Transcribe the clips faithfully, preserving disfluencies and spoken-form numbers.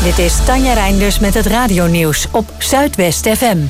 Dit is Tanja Reinders met het radionieuws op Zuidwest F M.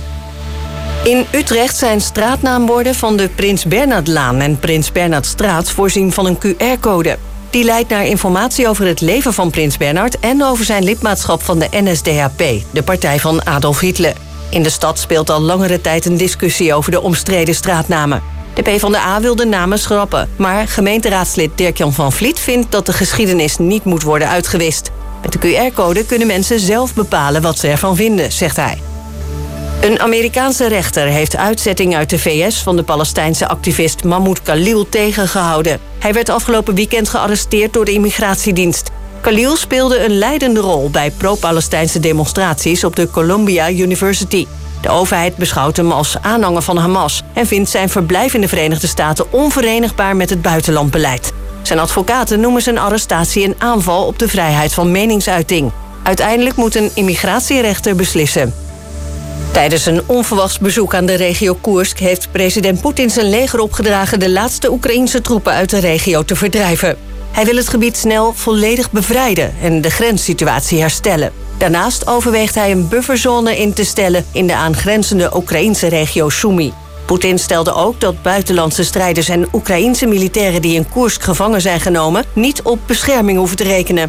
In Utrecht zijn straatnaamborden van de Prins Bernhardlaan en Prins Bernhardstraat voorzien van een Q R-code. Die leidt naar informatie over het leven van Prins Bernhard en over zijn lidmaatschap van de N S D A P, de partij van Adolf Hitler. In de stad speelt al langere tijd een discussie over de omstreden straatnamen. De PvdA wil de namen schrappen, maar gemeenteraadslid Dirk-Jan van Vliet vindt dat de geschiedenis niet moet worden uitgewist. Met de Q R-code kunnen mensen zelf bepalen wat ze ervan vinden, zegt hij. Een Amerikaanse rechter heeft uitzetting uit de V S van de Palestijnse activist Mahmoud Khalil tegengehouden. Hij werd afgelopen weekend gearresteerd door de immigratiedienst. Khalil speelde een leidende rol bij pro-Palestijnse demonstraties op de Columbia University. De overheid beschouwt hem als aanhanger van Hamas en vindt zijn verblijf in de Verenigde Staten onverenigbaar met het buitenlandbeleid. Zijn advocaten noemen zijn arrestatie een aanval op de vrijheid van meningsuiting. Uiteindelijk moet een immigratierechter beslissen. Tijdens een onverwachts bezoek aan de regio Koersk heeft president Poetin zijn leger opgedragen de laatste Oekraïense troepen uit de regio te verdrijven. Hij wil het gebied snel volledig bevrijden en de grenssituatie herstellen. Daarnaast overweegt hij een bufferzone in te stellen in de aangrenzende Oekraïense regio Sumy. Poetin stelde ook dat buitenlandse strijders en Oekraïense militairen die in Koersk gevangen zijn genomen niet op bescherming hoeven te rekenen.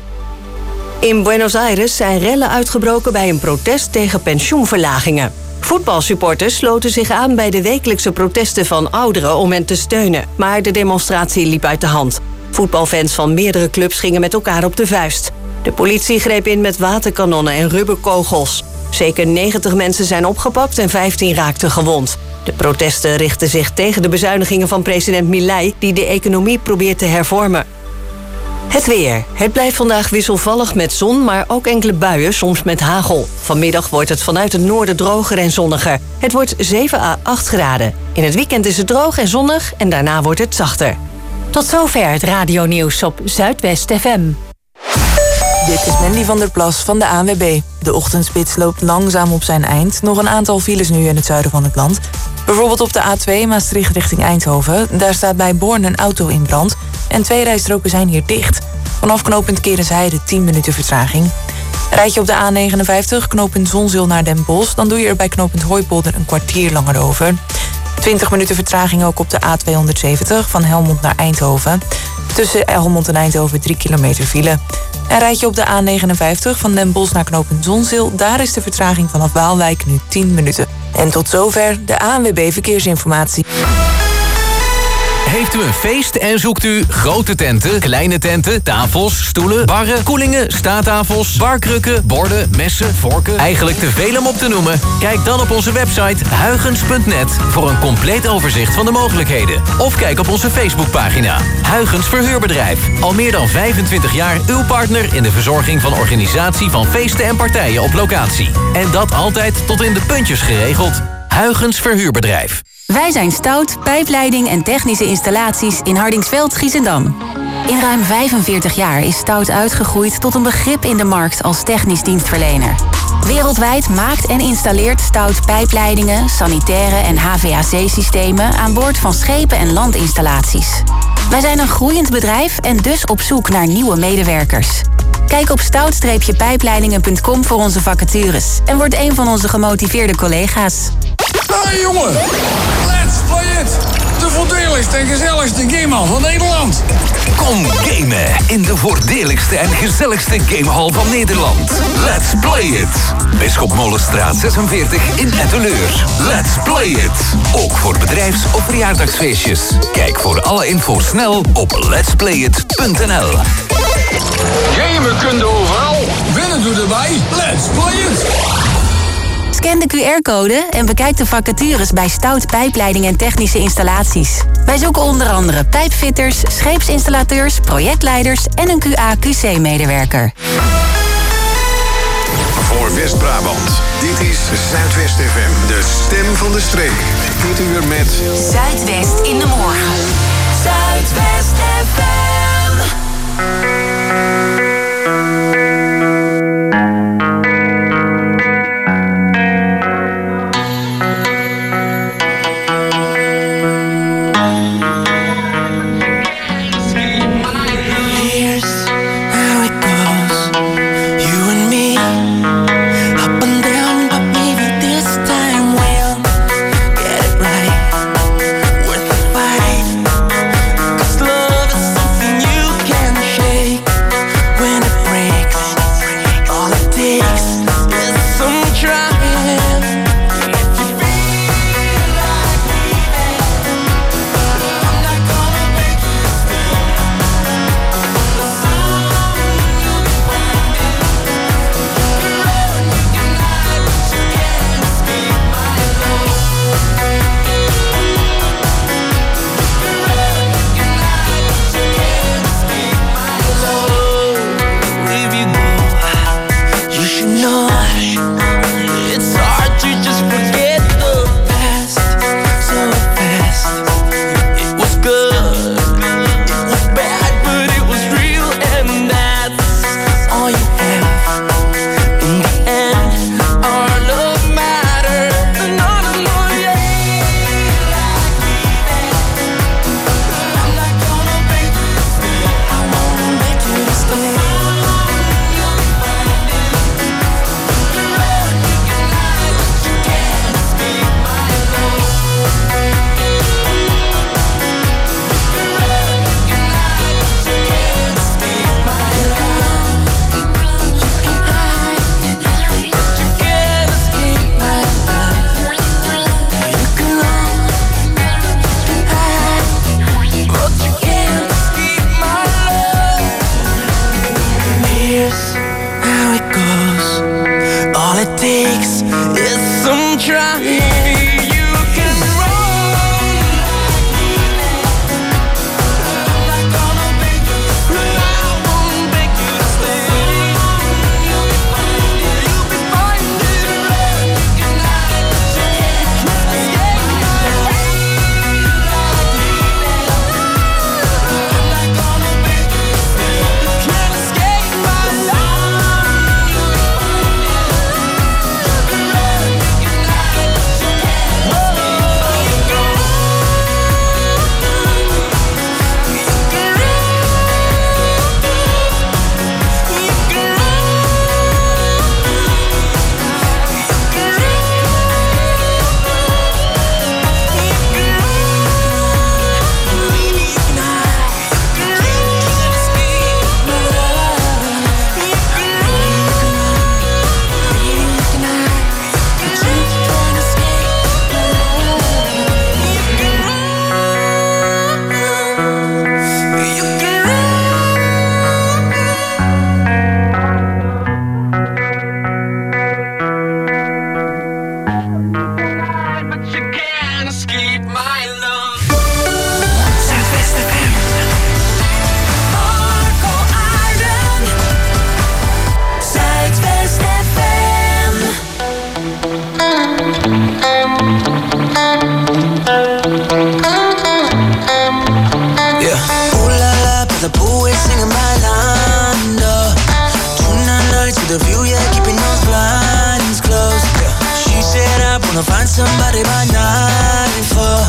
In Buenos Aires zijn rellen uitgebroken bij een protest tegen pensioenverlagingen. Voetbalsupporters sloten zich aan bij de wekelijkse protesten van ouderen om hen te steunen. Maar de demonstratie liep uit de hand. Voetbalfans van meerdere clubs gingen met elkaar op de vuist. De politie greep in met waterkanonnen en rubberkogels. Zeker negentig mensen zijn opgepakt en vijftien raakten gewond. De protesten richten zich tegen de bezuinigingen van president Milei, die de economie probeert te hervormen. Het weer. Het blijft vandaag wisselvallig met zon, maar ook enkele buien, soms met hagel. Vanmiddag wordt het vanuit het noorden droger en zonniger. Het wordt zeven à acht graden. In het weekend is het droog en zonnig en daarna wordt het zachter. Tot zover het radionieuws op Zuidwest F M. Dit is Mandy van der Plas van de A N W B. De ochtendspits loopt langzaam op zijn eind. Nog een aantal files nu in het zuiden van het land. Bijvoorbeeld op de A twee Maastricht richting Eindhoven. Daar staat bij Born een auto in brand. En twee rijstroken zijn hier dicht. Vanaf knooppunt Kerensheide tien minuten vertraging. Rijd je op de A negenenvijftig knooppunt Zonzeel naar Den Bosch... dan doe je er bij knooppunt Hooipolder een kwartier langer over. twintig minuten vertraging ook op de A tweehonderdzeventig van Helmond naar Eindhoven. Tussen Helmond en Eindhoven drie kilometer file. En rijd je op de A negenenvijftig van Den Bosch naar knooppunt Zonzeel... daar is de vertraging vanaf Waalwijk nu tien minuten. En tot zover de A N W B Verkeersinformatie. Heeft u een feest en zoekt u grote tenten, kleine tenten, tafels, stoelen, barren, koelingen, staattafels, barkrukken, borden, messen, vorken? Eigenlijk te veel om op te noemen? Kijk dan op onze website huygens punt net voor een compleet overzicht van de mogelijkheden. Of kijk op onze Facebookpagina. Huygens Verhuurbedrijf. Al meer dan vijfentwintig jaar uw partner in de verzorging van organisatie van feesten en partijen op locatie. En dat altijd tot in de puntjes geregeld. Huygens Verhuurbedrijf. Wij zijn Stout, pijpleiding en technische installaties in Hardingsveld, Giessendam. In ruim vijfenveertig jaar is Stout uitgegroeid tot een begrip in de markt als technisch dienstverlener. Wereldwijd maakt en installeert Stout pijpleidingen, sanitaire en H V A C-systemen aan boord van schepen en landinstallaties. Wij zijn een groeiend bedrijf en dus op zoek naar nieuwe medewerkers. Kijk op stout pijpleidingen punt com voor onze vacatures en word een van onze gemotiveerde collega's. Hey jongen, let's play it! De voordeligste en gezelligste gamehal van Nederland. Kom gamen in de voordeligste en gezelligste gamehal van Nederland. Let's play it! Bisschop Molenstraat zesenveertig in Etteleur. Let's play it! Ook voor bedrijfs- of verjaardagsfeestjes. Kijk voor alle info snel op lets play it punt n l. Gamen kun je overal. Winnen doe erbij. Let's play it! Scan de Q R-code en bekijk de vacatures bij Stout Pijpleiding en Technische Installaties. Wij zoeken onder andere pijpfitters, scheepsinstallateurs, projectleiders en een Q A Q C-medewerker. Voor West-Brabant, dit is Zuidwest F M, de stem van de streek. Dit uur met Zuidwest in de morgen. Zuidwest F M. Here's how it goes. You and me here's how it goes. All it takes is some trying. Somebody by night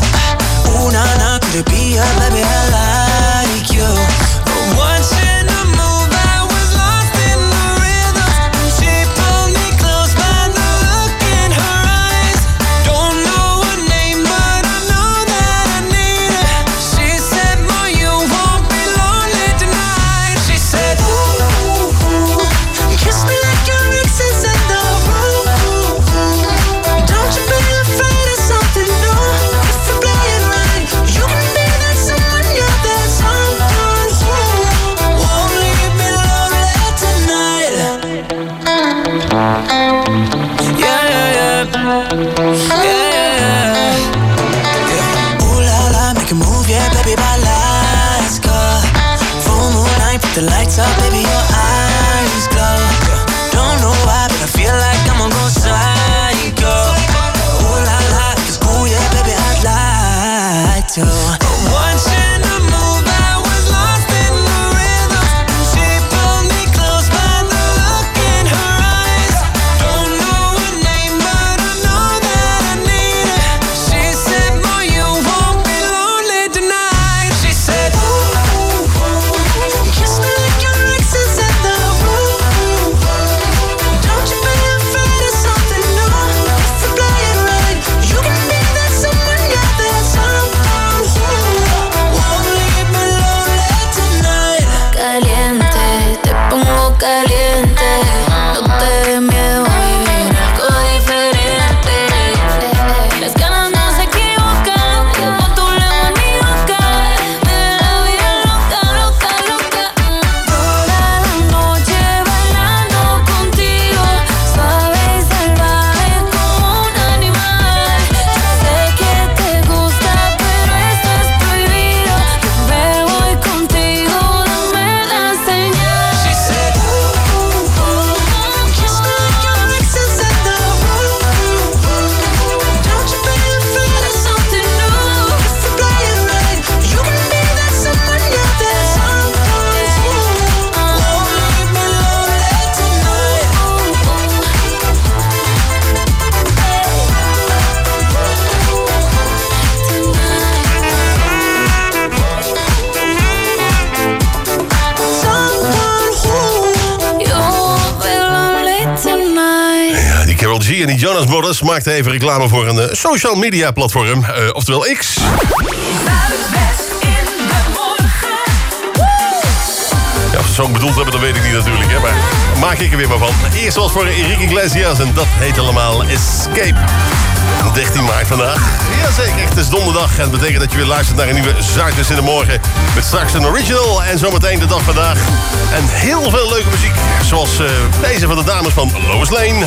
for ooh, nah, nah, could it be her, baby, I like you. But watching her move, I was lost in the rhythm. She pulled me close by the look in her eyes. Don't know her name, but I know that I need her. She said, boy, you won't be lonely tonight. She said, ooh, ooh, kiss me like your ex is in the room. Don't you be afraid of something new. If you play it right, you can be that someone, yeah, that someone who won't leave me lonely tonight. Yeah, yeah, yeah, yeah, yeah, yeah. Ooh la la, make a move, yeah, baby, by lights, girl. Full moonlight, put the lights up, baby, your eyes glow. Don't know why, but I feel like I'm gonna go psycho. Ooh la la, it's cool, yeah, baby, I'd like to. Watching her move, I was lost in the rhythm. She pulled me close by the look in her eyes. Don't know her name, but I know that I need her. She said, boy, you won't be lonely tonight. She said, ooh, kiss me like your ex is in the room. Don't you be afraid of something new. If you play it right, you can be that someone, yeah, that someone who won't leave me lonely tonight. Caliente, te pongo caliente. No te dé miedo vivir algo diferente. Las ganas no se equivocan, como tu lengua en mi boca. Me da la vida loca, loca, loca. Toda la noche bailando contigo, suave y salvaje como un animal. Yo sé que te gusta, pero esto es prohibido. Yo me voy contigo, dame la señal. She said, ooh, kiss me like your ex is in the room. Don't you be afraid of something new. If you play it right, you can be that someone, yeah, that someone who won't leave me lonely tonight. Someone who You won't be lonely tonight. Ja, die Karol G en die Jonas Brothers maakten even reclame voor een eh, social media platform, eh, oftewel X. Zuidwest in de morgen. Ja, ze ook bedoeld hebben, dat weet ik niet natuurlijk. Hè? Maar maak ik er weer maar van. Eerst was voor Enrique Iglesias en dat heet allemaal Escape. dertien maart vandaag. Jazeker, het is donderdag en dat betekent dat je weer luistert naar een nieuwe Zuidwest in de Morgen. Met straks een original en zometeen de dag vandaag. En heel veel leuke muziek, zoals uh, deze van de dames van Lois Lane.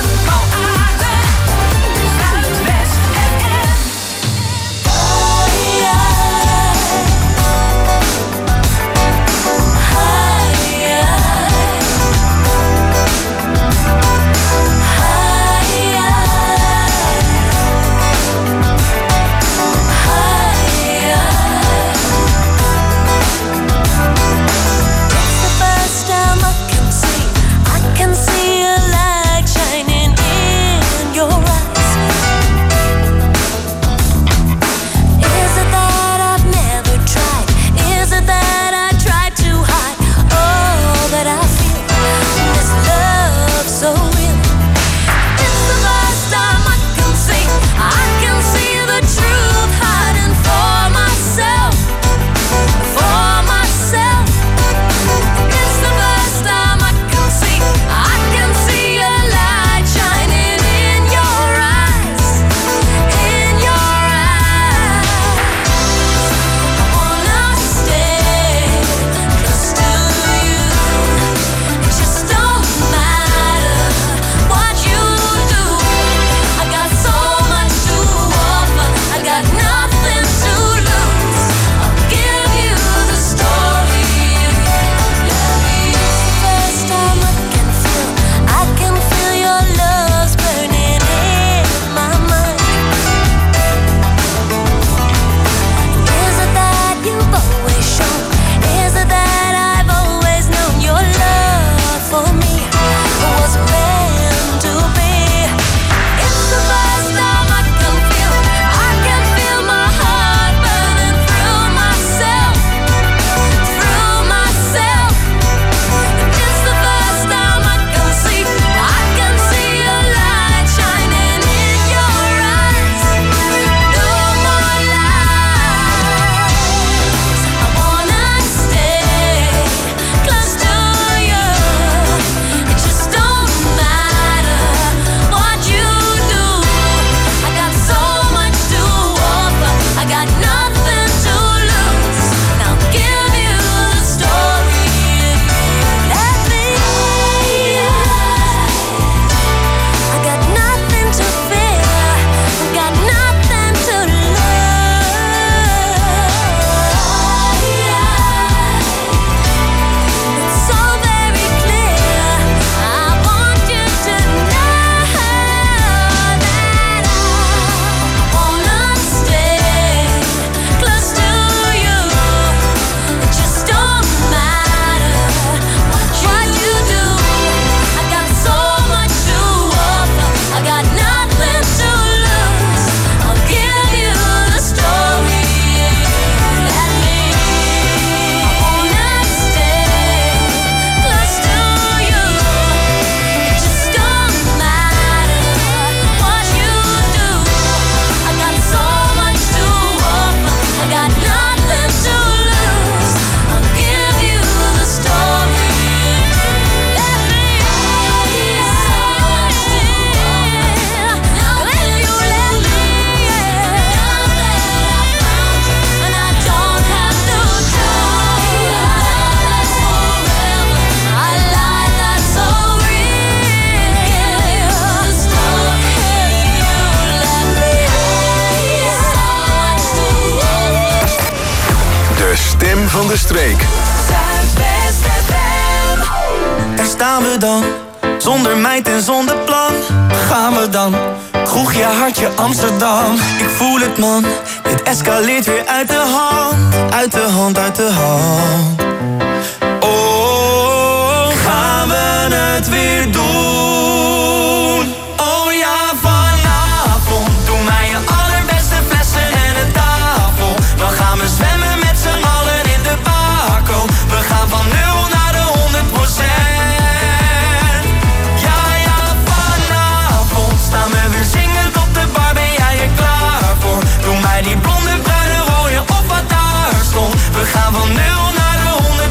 van de streek. Daar staan we dan, zonder meid en zonder plan. Gaan we dan, kroegje hartje Amsterdam. Ik voel het man, het escaleert weer uit de hand. Uit de hand, uit de hand. Oh, gaan we het weer doen? Oh ja, vanavond doen wij je allerbeste flessen en een tafel. Dan gaan we zwemmen met z'n allen in de bako. We gaan van nul naar de honderd procent. Ja, ja, vanavond staan we weer zingend op de bar. Ben jij er klaar voor? Doe mij die blonde, bruine, rode of wat daar stond. We gaan van nul naar de honderd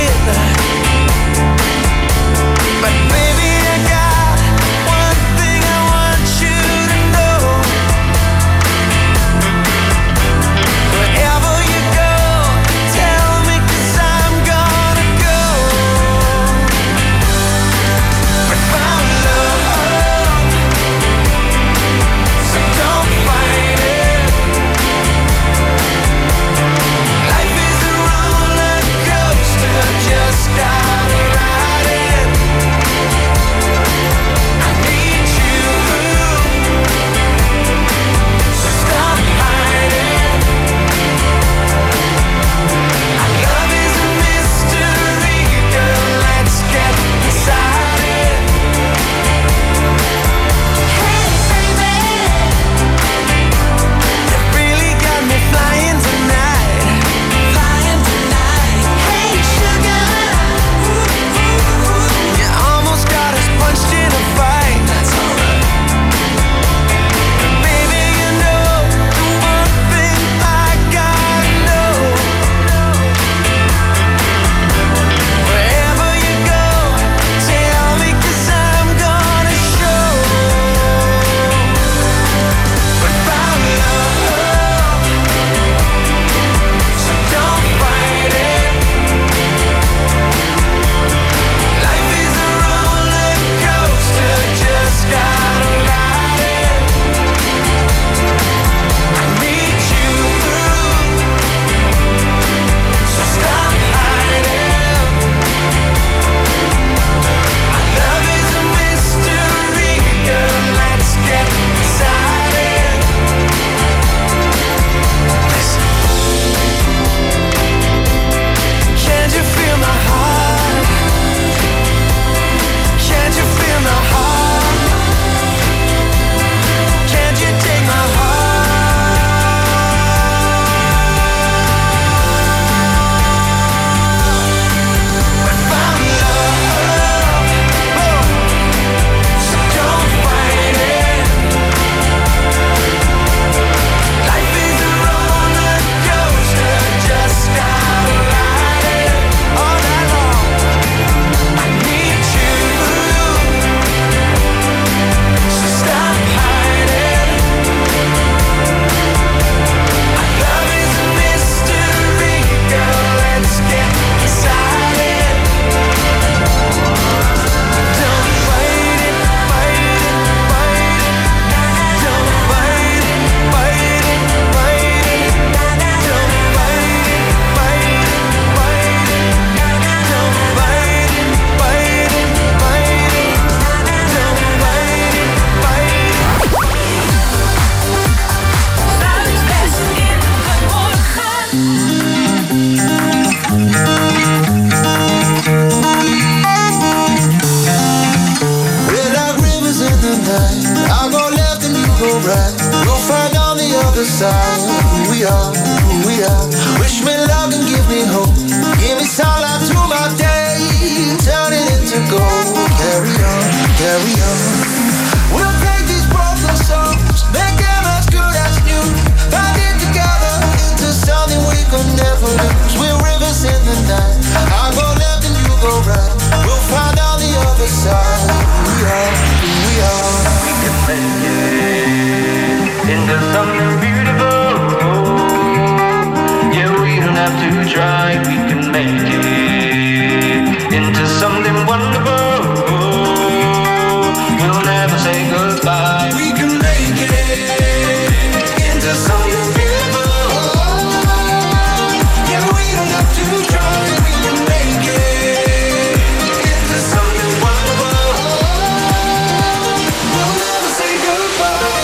side. Who we are, who we are. Wish me love and give me hope. Give me sunlight through my day. Turn it into gold. Carry on, carry on. We'll take these broken songs, make them as good as new. Bind it together into something we could never lose. We're rivers in the night. I go left and you go right. We'll find on the other side. Who we are, who we are. We can make it into something beautiful. Yeah, we don't have to try. We can make it into something wonderful. We'll never say goodbye. We can make it into something beautiful. Yeah, we don't have to try. We can make it into something wonderful. We'll never say goodbye.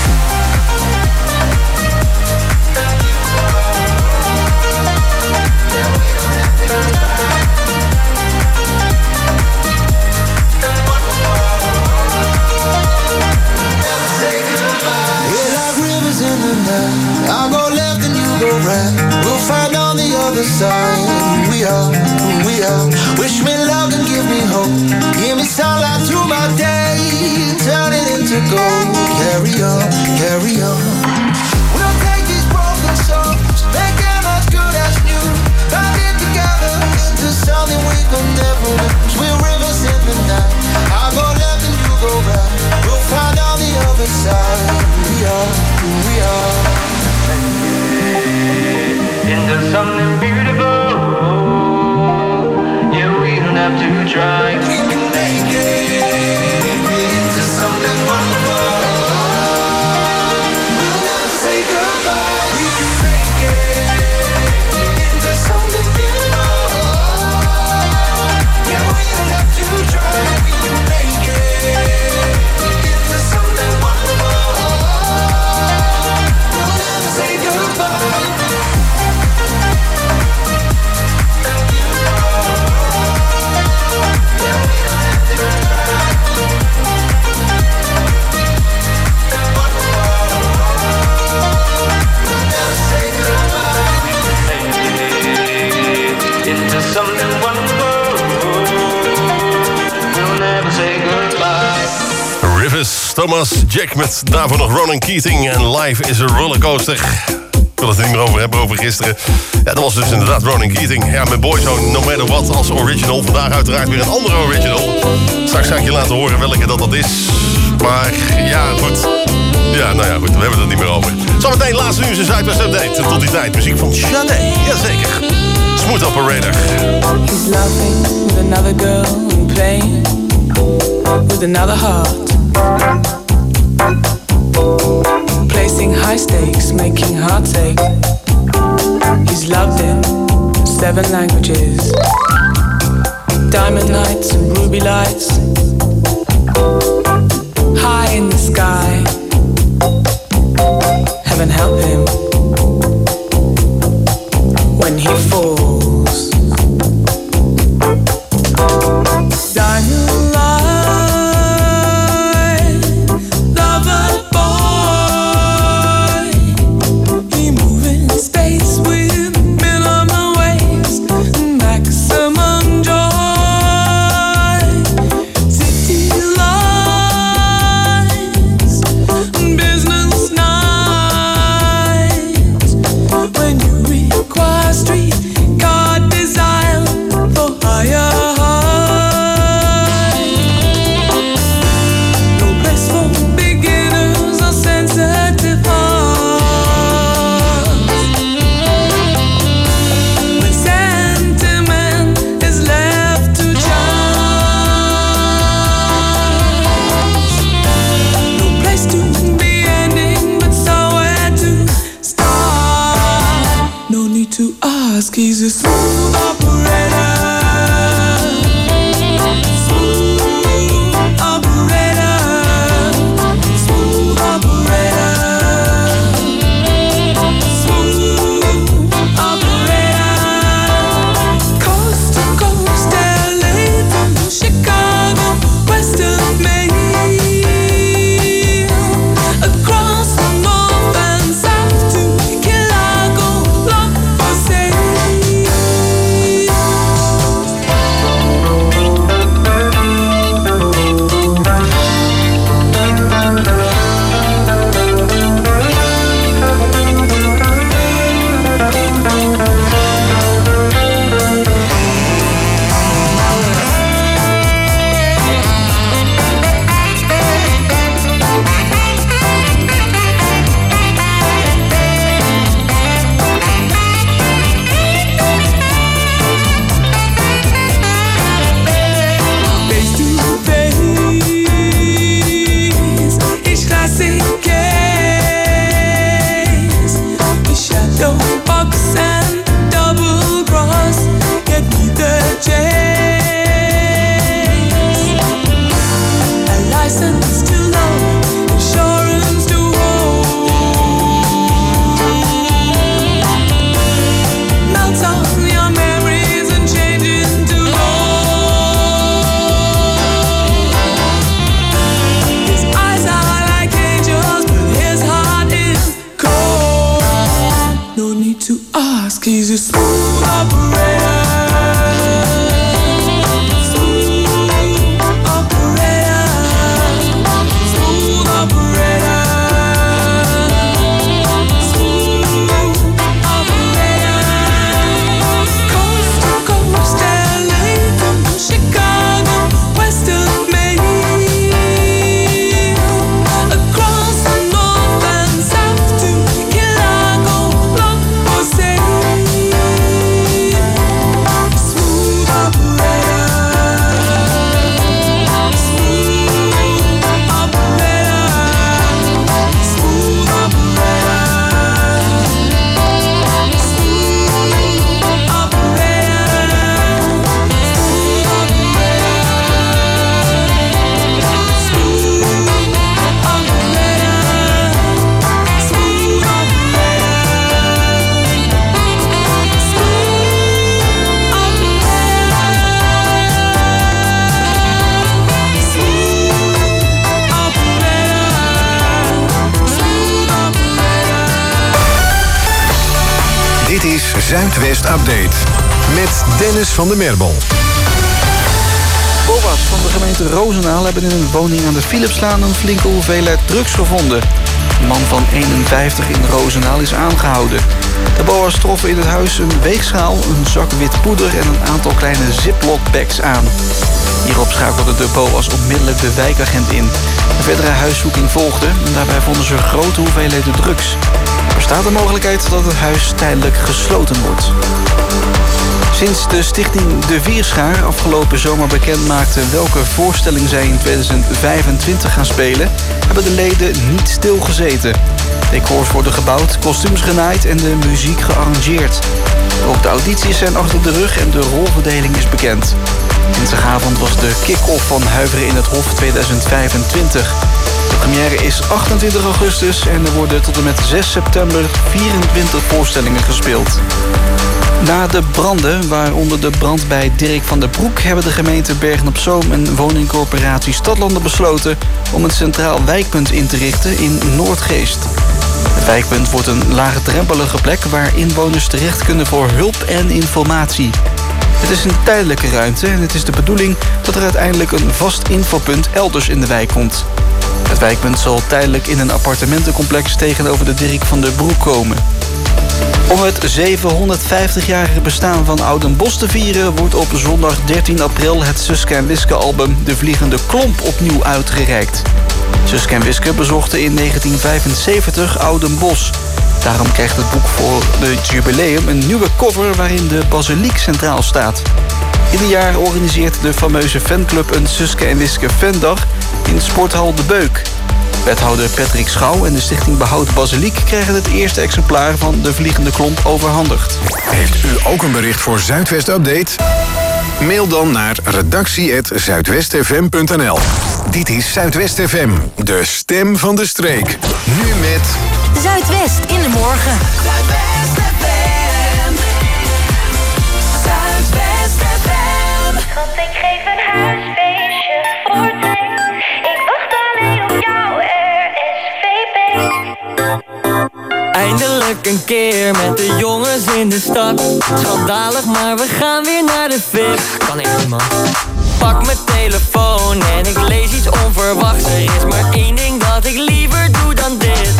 I'll go left and you go right. We'll find on the other side. Who we are, who we are. Wish me love and give me hope. Give me sunlight through my day. Turn it into gold. Carry on, carry on. We'll take these broken songs, make them as good as new. Bind it together into something we could never lose. We're rivers in the night. I'll go left and you go right. We'll find on the other side. Who we are, who we are. Into something beautiful. Yeah, we don't have to try. We can make it into something wonderful. We'll never say goodbye. We can make it into something beautiful. Yeah, we don't have to try. We can make it into something wonderful. We'll never say goodbye. Into something wonderful. We'll never say goodbye. Rivers, Thomas, Jack met daarvoor nog Ronan Keating en Life is a Rollercoaster. Ik wil het er niet meer over hebben, over gisteren. Ja, dat was dus inderdaad Ronan Keating. Ja, met Boyzone No Matter What als original. Vandaag uiteraard weer een andere original. Straks ga ik je laten horen welke dat, dat is. Maar ja, goed. Ja, nou ja, goed. We hebben het er niet meer over. Zometeen laatste nieuws in Zuidwest Update. En tot die tijd muziek van Sade. Jazeker. Smooth Operator. He's laughing with another girl and playing with another heart. Placing high stakes, making hearts ache. He's loved in seven languages. Diamond nights and ruby lights. High in the sky. Heaven help him when he falls. Diamond light, lover boy. He move in space with minimum waste, maximum joy. City light. Zuidwest Update. Met Dennis van der Merbel. B O A's van de gemeente Rozendaal hebben in een woning aan de Philipslaan een flinke hoeveelheid drugs gevonden. Een man van eenenvijftig in Rozendaal is aangehouden. De B O A's troffen in het huis een weegschaal, een zak wit poeder en een aantal kleine ziploc-bags aan. Hierop schakelde de B O A's onmiddellijk de wijkagent in. Een verdere huiszoeking volgde en daarbij vonden ze grote hoeveelheden drugs. Er bestaat de mogelijkheid dat het huis tijdelijk gesloten wordt. Sinds de stichting De Vierschaar afgelopen zomer bekend maakte welke voorstelling zij in tweeduizend vijfentwintig gaan spelen, hebben de leden niet stilgezeten. Decors worden gebouwd, kostuums genaaid en de muziek gearrangeerd. Ook de audities zijn achter de rug en de rolverdeling is bekend. Dinsdagavond was de kick-off van Huiveren in het Hof tweeduizend vijfentwintig. De première is achtentwintig augustus en er worden tot en met zes september vierentwintig voorstellingen gespeeld. Na de branden, waaronder de brand bij Dirk van der Broek, hebben de gemeente Bergen-op-Zoom en woningcorporatie Stadlanden besloten om een centraal wijkpunt in te richten in Noordgeest. Het wijkpunt wordt een laagdrempelige plek waar inwoners terecht kunnen voor hulp en informatie. Het is een tijdelijke ruimte en het is de bedoeling dat er uiteindelijk een vast infopunt elders in de wijk komt. Het wijkpunt zal tijdelijk in een appartementencomplex tegenover de Dirk van der Broek komen. Om het zevenhonderdvijftigjarige bestaan van Oudenbosch te vieren wordt op zondag dertien april het Suske en Wiske album De Vliegende Klomp opnieuw uitgereikt. Suske en Wiske bezochten in negentien vijfenzeventig Oudenbosch. Daarom krijgt het boek voor het jubileum een nieuwe cover waarin de basiliek centraal staat. Ieder jaar organiseert de fameuze fanclub een Suske en Wiske fandag in Sporthal De Beuk. Wethouder Patrick Schouw en de stichting Behoud Basiliek krijgen het eerste exemplaar van De Vliegende Klomp overhandigd. Heeft u ook een bericht voor Zuidwest Update? Mail dan naar redactie at zuidwestfm punt n l. Dit is Zuidwest F M, de stem van de streek. Nu met Zuidwest in de morgen. Zuidwest F M. Zuidwest F M. Schat, ik geef een huisfeestje voor twee. Ik wacht alleen op jou, R S V P. Eindelijk een keer met de jongens in de stad. Schandalig, maar we gaan weer naar de V I P. Kan echt niet, man. Pak mijn telefoon en ik lees iets onverwachts. Er is maar één ding dat ik liever doe dan dit.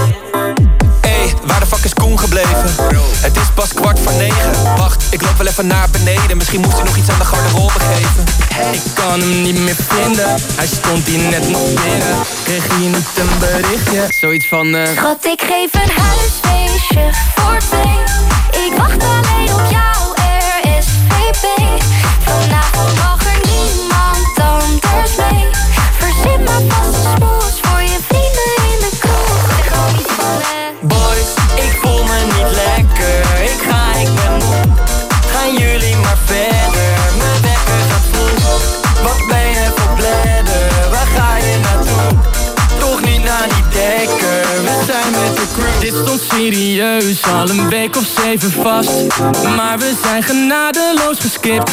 Hey, waar de fuck is Koen gebleven? Het is pas kwart voor negen. Wacht, ik loop wel even naar beneden. Misschien moest hij nog iets aan de garderobe geven. Ik kan hem niet meer vinden. Hij stond hier net nog binnen. Kreeg hier niet een berichtje. Zoiets van uh... Schat, ik geef een huisfeestje voor twee. Ik wacht alleen op jou, R S V P. Vanavond mag er niemand anders mee. Verzin maar vast een smoes voor je vrienden in de kroeg. Zeg gewoon iets van eh. Boys, ik voel me niet lekker. Ik ga, ik ben moe. Gaan jullie maar verder. Mijn wekker gaat vroeg. Wat ben je voor bladder? Waar ga je naartoe? Toch niet naar die dekker. We zijn met de crew. Dit stond serieus al een week of zeven vast. Maar we zijn genadeloos geskipt.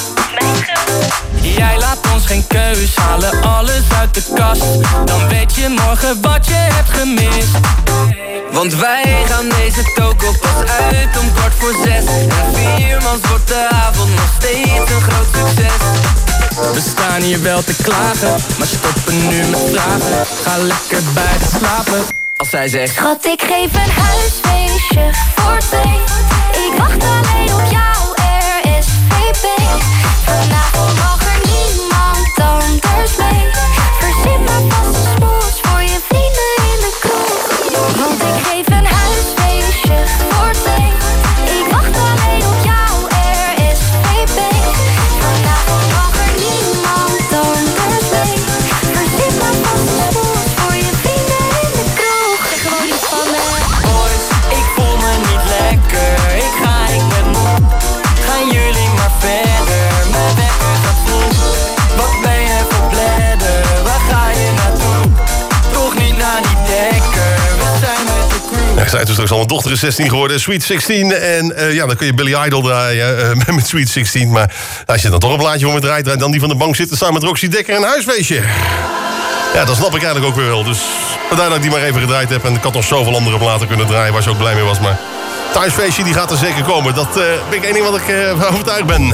Jij laat ons geen keus, halen alles uit de kast. Dan weet je morgen wat je hebt gemist. Want wij gaan deze toko pas uit om kwart voor zes. En viermans wordt de avond nog steeds een groot succes. We staan hier wel te klagen, maar stoppen nu met vragen. Ga lekker bij de slapen. Als zij zegt: Schat, ik geef een huisfeestje voor twee. Ik wacht alleen op jou, R S V P. Vanavond mag er niemand anders mee. Verzin maar vast een smoes voor je vrienden in de kroeg. Want ik geef een huisfeestje voor twee. Ik wacht alleen op jou, R S V P. Vanavond mag er niemand anders mee. Verzin maar vast een smoes voor je vrienden in de kroeg. Zeg gewoon iets van eh. Boys, ik voel me niet lekker. Ik ga, ik ben moe. Gaan jullie maar verder. Mijn wekker gaat vroeg. Wat ben je voor bladder? Waar ga je naartoe? Toch niet naar die dekker. We zijn met de crew. Ja, ik zei toen straks al, mijn dochter is zestien geworden, Sweet zestien. En uh, ja, dan kun je Billy Idol draaien uh, met Sweet zestien. Maar als je dan toch een plaatje voor me draait, draait dan die van de bank zitten samen met Roxy Dekker en een huisfeestje. Ja, dat snap ik eigenlijk ook weer wel. Dus vandaar dat ik die maar even gedraaid heb. En ik had nog zoveel andere platen kunnen draaien waar ze ook blij mee was. Maar Thuisfeestje die gaat er zeker komen. Dat uh, ben ik één ding wat ik uh, van overtuigd ben.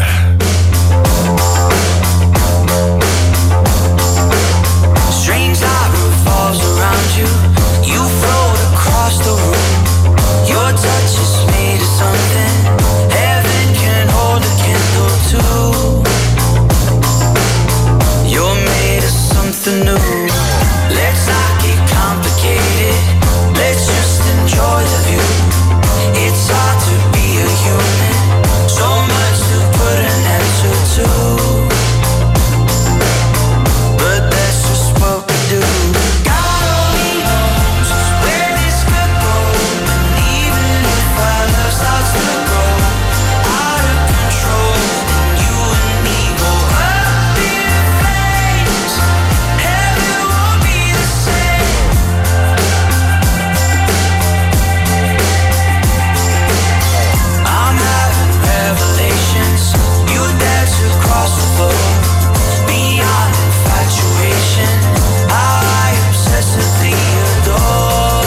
Strange light falls around you. You float across the room. Your touch is made of something heaven can hold a candle to. You're made of something new. Let's not get complicated. Let's just enjoy the view. It's hard to be a human. So much to put an answer to. But that's just what we do. God only knows where this could go. And even if our love starts to grow out of control, then you and me go up in flames. Heaven won't be the same. I'm having revelations. You dance across the floor. Beyond infatuation, how I obsessively adore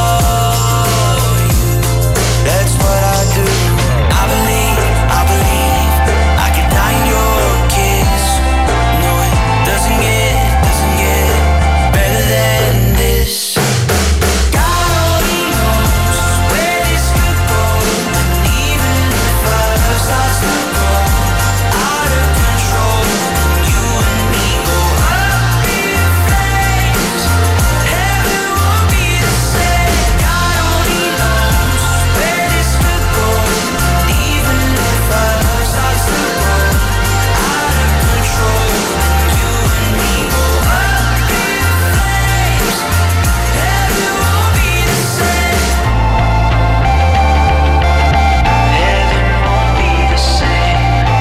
you. That's what I do. I believe, I believe I could die in your kiss. No, it doesn't get, doesn't get better than this. God only knows where this could go. And even if our love starts to grow out of control, then you and me go up in flames. Heaven won't be the same. God only knows where this could go. And even if our love starts to grow out of control, then you and me go up in flames. Heaven won't be the same. Heaven won't be the same.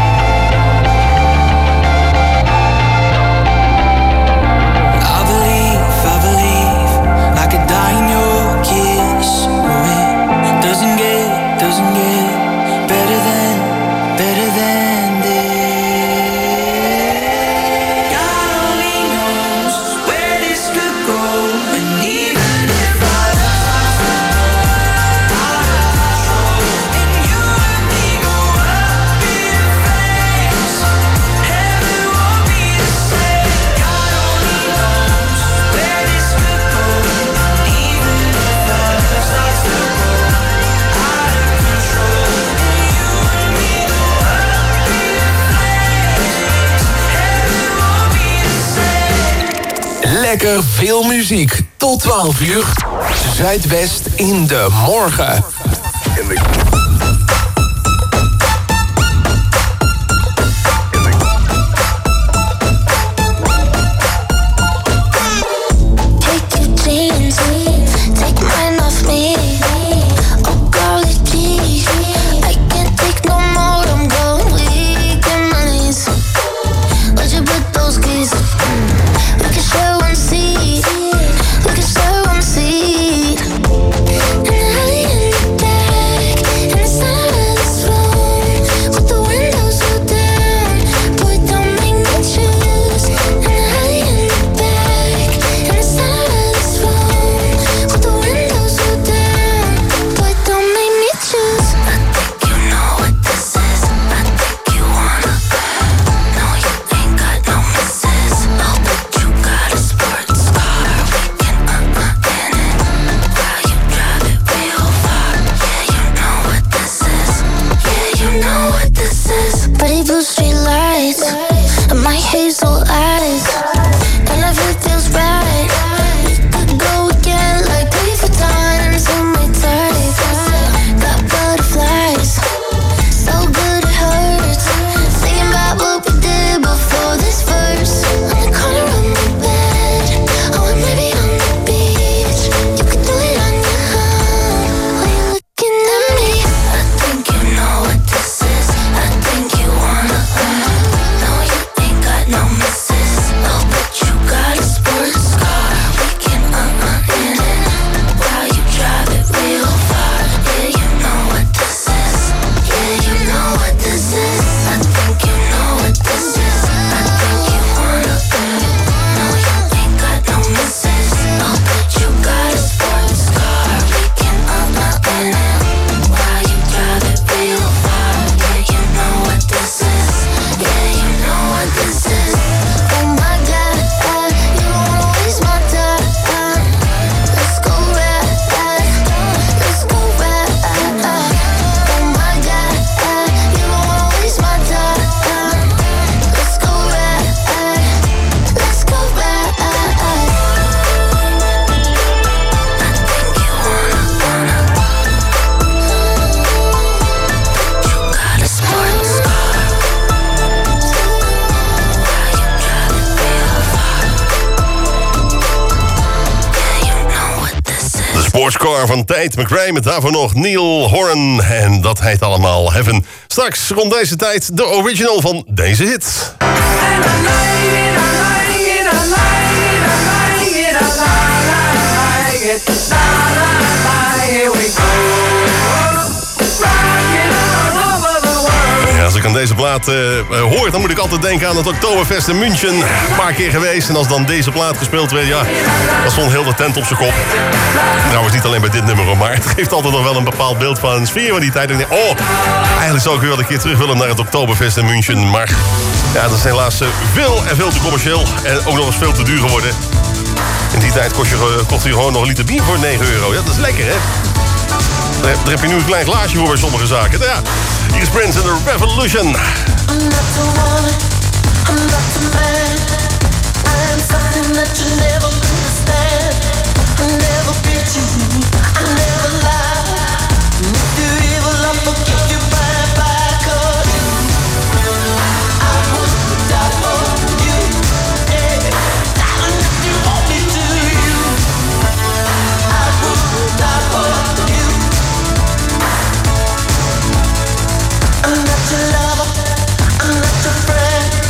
I believe, I believe I could die in your kiss. Oh, it doesn't get, doesn't get better than, better than this. God only knows where this could go. And even if our love starts to grow out of control, and you and me go up in flames, heaven won't be the same. God only knows where this could go. And even if our love starts to grow out of control, and you and me go up in flames, heaven won't be the same. Lekker veel muziek. Tot twaalf uur. Zuidwest in de morgen. Take your jeans, take mine off me. Oh, golly gee, I can't take no more. I'm going weak in my knees. Where'd you put those keys? We can share one seat. We can share one seat. And I in the dark, Sportscar van Tate McRae met daarvoor nog Neil Horan. En dat heet allemaal Heaven. Straks rond deze tijd de original van deze hit. Ja, als ik aan deze plaat uh, hoor, dan moet ik altijd denken aan het Oktoberfest in München. Een paar keer geweest en als dan deze plaat gespeeld werd, ja, dan stond heel de tent op zijn kop. Trouwens, niet alleen bij dit nummer, maar het geeft altijd nog wel een bepaald beeld van een sfeer van die tijd. En ik denk, oh, eigenlijk zou ik weer wel een keer terug willen naar het Oktoberfest in München. Maar ja, dat is helaas uh, veel en veel te commercieel en ook nog eens veel te duur geworden. In die tijd kost je, kocht je gewoon nog een liter bier voor negen euro. Ja, dat is lekker, hè? Daar heb je nu een klein glaasje voor bij sommige zaken. Ja, hier is Prince in the Revolution. I'm not the woman, I'm not the man. I am something that you never understand. I never beat you, I never lie. If you're evil, I'll forgive you bye bye. Cause I would die for you. Yeah, darling, if you want me to, you. I would die for you. I'm not your lover, I'm not your friend.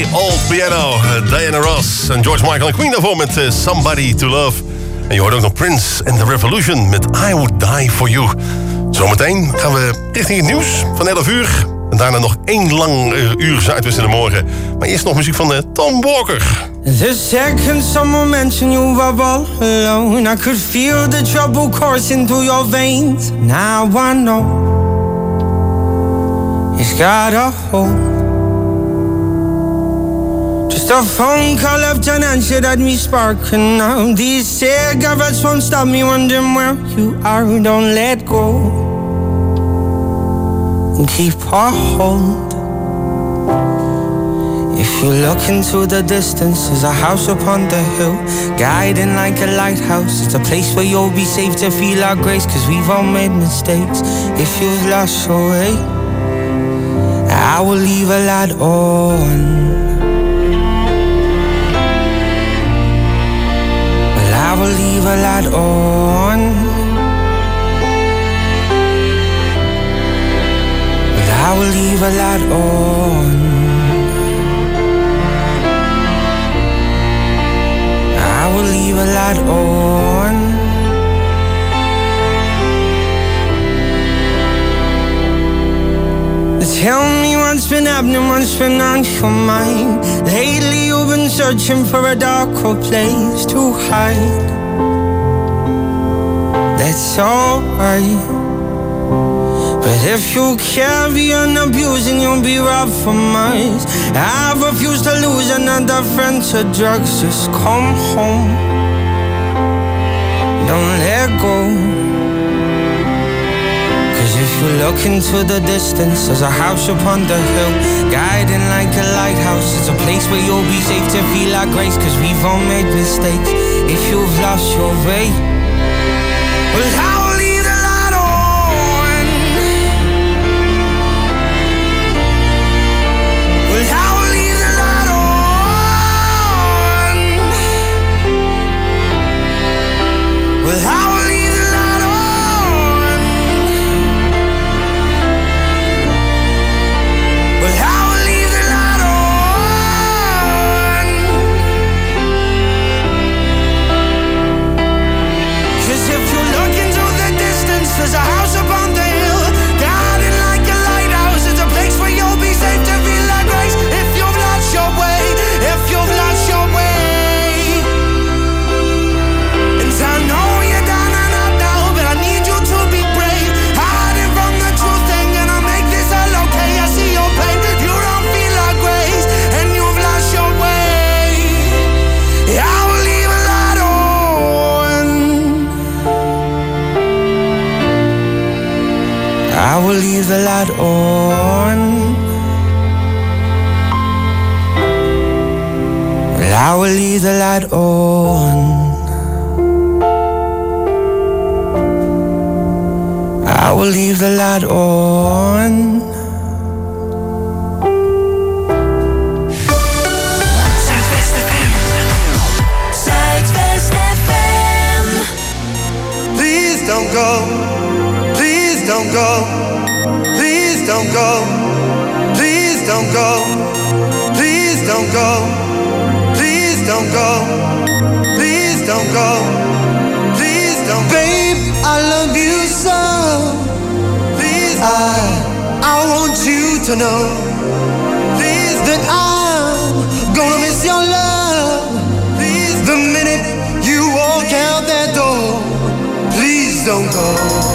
Old Piano. Uh, Diana Ross en George Michael en Queen daarvoor met uh, Somebody to Love. En je hoort ook nog Prince and the Revolution met I Would Die For You. Zometeen gaan we richting het nieuws van elf uur. En daarna nog één lang uh, uur Zuidwest in de morgen. Maar eerst nog muziek van uh, Tom Walker. The second someone mentioned you were all alone, I could feel the trouble coursing through your veins. Now I know it's got a hold. Just a phone call left unanswered had me sparking now. These cigarettes won't stop me wondering where you are. Don't let go and keep a hold. If you look into the distance, there's a house upon the hill, guiding like a lighthouse. It's a place where you'll be safe to feel our grace, cause we've all made mistakes. If you've lost your way, I will leave a light on. Well, I will leave a light on. Well, I will leave a light on. I will leave a light on. Tell me what's been happening, what's been on your mind. Lately you've been searching for a darker place to hide. That's alright, but if you carry on abusing, you'll be robbed from us. I refuse to lose another friend to drugs. Just come home, don't let go. Cause if you look into the distance, there's a house upon the hill, guiding like a lighthouse. It's a place where you'll be safe to feel our grace, cause we've all made mistakes. If you've lost your way, well, how well, I will leave the light on. Well, I will leave the light on. Cause if you look into the distance, there's a house upon the hill, guarded like a lighthouse. It's a place where you'll be safe to feel like grace. If you've lost your way, if you've lost your way. And I know I will leave the light on. Well, I will leave the light on. I will leave the light on. Zuidwest F M. Zuidwest F M. Please don't go. Please don't go, please don't go, please don't go, please don't go, please don't go, please don't go, please don't. Babe, I love you so. Please, I, I want you to know, please, that I'm gonna miss your love. Please, the minute you walk out that door, please don't go.